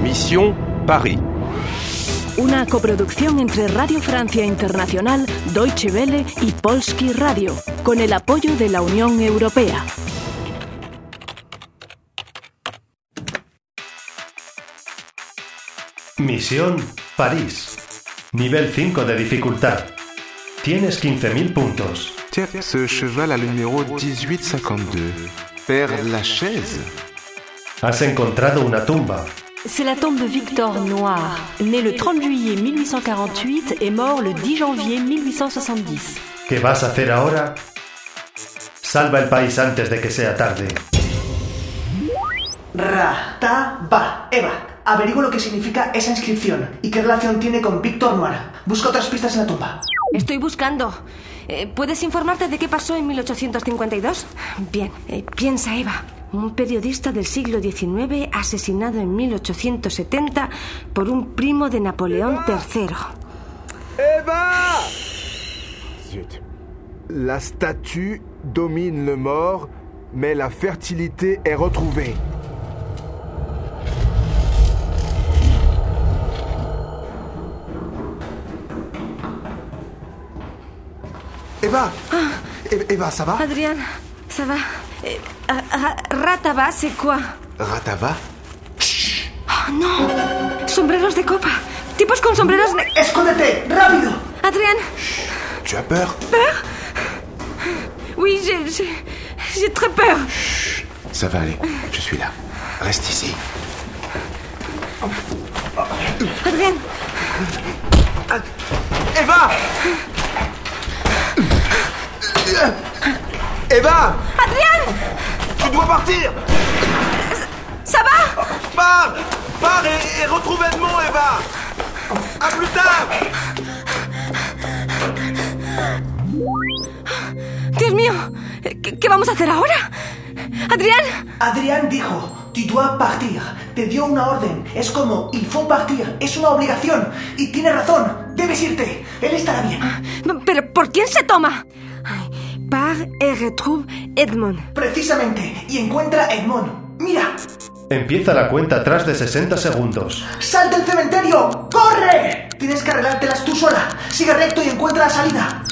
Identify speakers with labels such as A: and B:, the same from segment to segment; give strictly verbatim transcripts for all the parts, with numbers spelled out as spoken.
A: Mission Paris.
B: Una coproducción entre Radio Francia Internacional, Deutsche Welle y Polski Radio, con el apoyo de la Unión Europea.
C: Misión París. Nivel cinco de dificultad. Tienes quinze mil puntos.
D: Tiens, ce cheval a le numéro dix-huit cinquante-deux. Père Lachaise.
C: Has encontrado una tumba.
E: C'est la tombe de Victor Noir, né le trente juillet mille huit cent quarante-huit et mort le dix janvier mille huit cent soixante-dix.
C: ¿Qué vas a hacer ahora? Salva el país antes de que sea tarde.
F: Ra-ta-ba. Eva, averigua lo que significa esa inscripción y qué relación tiene con Victor Noir. Busca otras pistas en la tumba.
E: Estoy buscando. Eh, ¿Puedes informarte de qué pasó en mil ochocientos cincuenta y dos? Bien, eh, piensa, Eva. Un periodista del siglo diecinueve asesinado en mil ochocientos setenta por un primo de Napoleón tercero.
G: Eva! Zut. La statue domine le mort, mais la fertilité est retrouvée. Eva!
E: Ah.
G: Eva, ça va?
E: Adrien, ça va? Eh, Ratava, c'est quoi?
G: Ratava?
E: Oh, no. Sombreros de copa. Tipos con sombreros de...
F: ¡Escóndete! ¡Rápido!
E: Adrien.
G: Tu as peur?
E: Peur? Oui, j'ai, j'ai, j'ai très peur.
D: Chut, ça va aller. Je suis là. Reste ici.
E: Adrien.
G: Eva! Eva!
E: Adrien!
G: Tu dois partir!
E: Ça va?
G: Pars! Pars et, et retrouve Edmond, Eva! À plus tard!
E: Dios mío, ¿qué, qué vamos a hacer ahora? Adrien?
F: Adrien dijo, tu dois partir. Te dio una orden. Es como, il faut partir. Es una obligación. Y tiene razón. Debes irte. Él estará bien.
E: ¿Pero por quién se toma? Par et retrouve Edmond.
F: Precisamente. Y encuentra a Edmond. Mira.
C: Empieza la cuenta atrás de sesenta segundos.
F: ¡Sal del cementerio! ¡Corre! Tienes que arreglártelas tú sola. Sigue recto y encuentra la salida.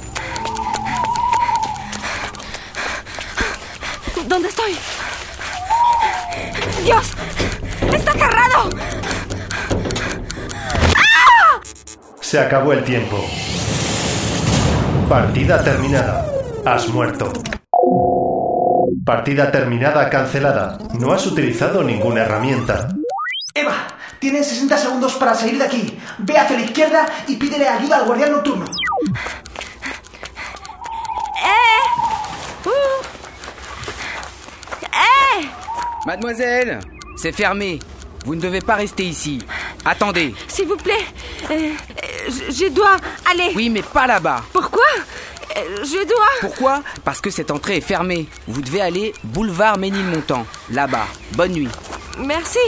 E: ¿Dónde estoy? ¡Dios! ¡Está cerrado! ¡Ah!
C: Se acabó el tiempo. Partida terminada. Has muerto. Partida terminada, cancelada. No has utilizado ninguna herramienta.
F: Eva, tienes sesenta segundos para salir de aquí. Ve hacia la izquierda y pídele ayuda al guardián nocturno.
E: ¡Eh! Uh. ¡Eh!
H: Mademoiselle, c'est fermé. Vous ne devez pas rester ici. Attendez.
E: S'il vous plaît, euh, je dois aller.
H: Oui, mais pas là-bas.
E: Pourquoi? Je dois...
H: Pourquoi? Parce que cette entrée est fermée. Vous devez aller boulevard Ménilmontant. Là-bas. Bonne nuit.
E: Merci.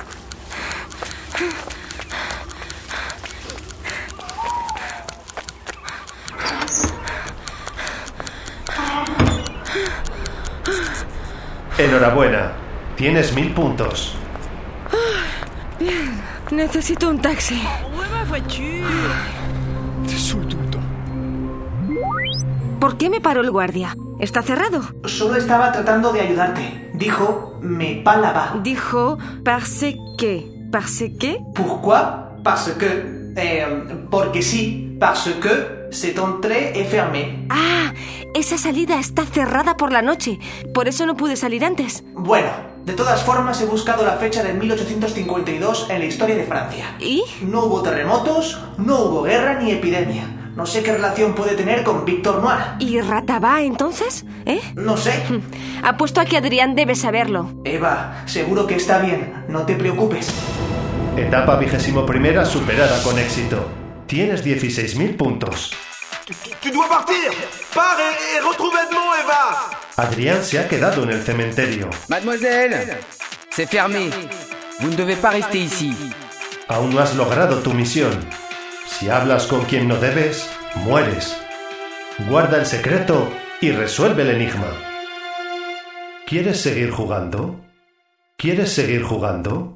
C: Enhorabuena. Tienes mil puntos.
E: Bien. Necesito un taxi.
I: Où ma voiture?
G: T'es saoul tout le temps.
E: ¿Por qué me paró el guardia? ¿Está cerrado?
F: Solo estaba tratando de ayudarte. Dijo, me pas là-bas.
E: Dijo, parce que... ¿Parce que?
F: Pourquoi? Parce que... Eh, porque sí. Parce que cette entrée est fermée.
E: Ah, esa salida está cerrada por la noche. Por eso no pude salir antes.
F: Bueno, de todas formas he buscado la fecha de mil ochocientos cincuenta y dos en la historia de Francia.
E: ¿Y?
F: No hubo terremotos, no hubo guerra ni epidemia. No sé qué relación puede tener con Victor Noir.
E: ¿Y Ratava, entonces? ¿Eh?
F: No sé.
E: Apuesto a que Adrián debe saberlo.
F: Eva, seguro que está bien. No te preocupes.
C: Etapa vigésimo primera superada con éxito. Tienes dieciséis mil puntos.
G: Tu, tu, tu dois partir! Pars et, et retrouve Edmond, Eva!
C: Adrien se ha quedado en el cementerio.
H: Mademoiselle, c'est fermé. Vous ne devez pas rester ici.
C: Aún no has logrado tu misión. Si hablas con quien no debes, mueres. Guarda el secreto y resuelve el enigma. ¿Quieres seguir jugando? ¿Quieres seguir jugando?